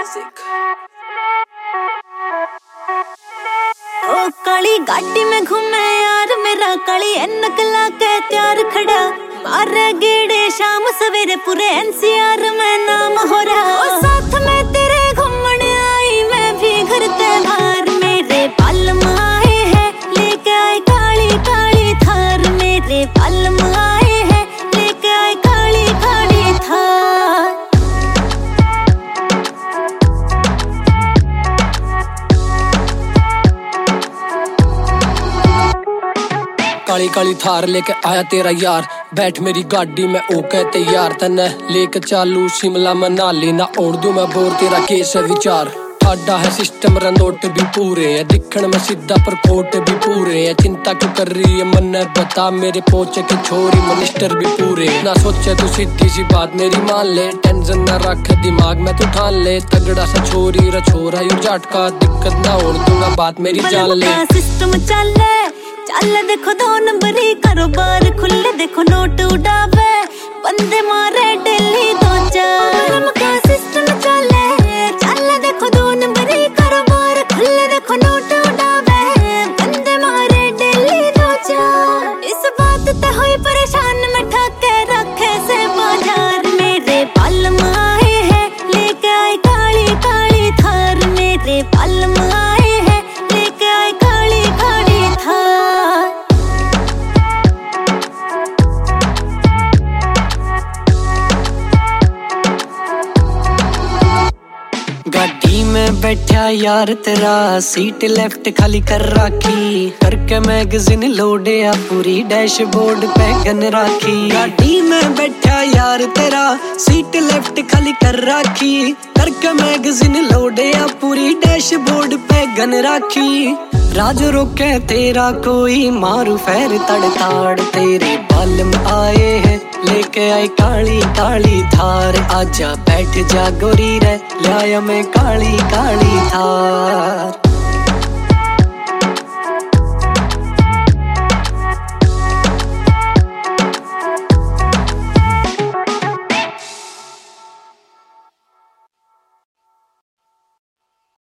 Music. ओ काली गाड़ी में घूमे यार मेरा, काली ऐनक लाके तैयार खड़ा, मारे गेड़े शाम सवेरे पूरे एनसीआर में नाम हो रहा। ओ साथ में तेरे घूमने आई मैं भी घर ते बाहर, मेरे बालम आए हैं लेके आए काली काली थार, मेरे बालम आए हैं लेके आए काली काली थार। काली काली थार लेके आया तेरा यार, बैठ मेरी गाड़ी में ओके तैयार, तन्ने लेके चालू शिमला मनाली, ना ओढ़ दूं मैं बोर तेरा केस है विचार। ठाडा है सिस्टम रनोट भी पूरे है, दिखण में सीधा पर कोट भी पूरे है, चिंता क्यों कर रही है मन बता, मेरे पोचे के छोरी मिनिस्टर भी पूरे। ना सोचे तू सीधी सी बात मेरी मान ले, टेंशन ना रख दिमाग में तू ठान ले, तगड़ा सा छोरी रा छोरा यू जाट का, दिक्कत ना ओढ़ दूंगा बात मेरी जान ले। सिस्टम चले चल देखो दो नंबरी कारोबार खुले, देखो नोट उड़ावे बंदे मारे डेली दो चार का सिस्टम चले चल देखो दो नंबरी कारोबार खुले, देखो नोट उड़ावे बंदे मारे डेली दो चार। इस बात ते हुई परेशान मैं ठाके रखे से बाजार, मेरे बालम आए हैं लेके आए काली काली थार, मेरे बालम आए हैं लेके आए काली काली थार। गाड़ी में बैठा यार तेरा, सीट लेफ्ट खाली कर राखी, करके मैगजीन लोडिया पूरी डैशबोर्ड पे गन राखी। गाड़ी में बैठा यार तेरा, सीट लेफ्ट खाली कर राखी, करके मैगजीन लोडिया पूरी डैशबोर्ड पे गन राखी। राज रोके तेरा कोई मारू फेर तड़ताड़, तेरे बालम आए हैं लेके आए काली काली थार, आजा बैठ जा गोरी रे लाया मैं काली काली थार।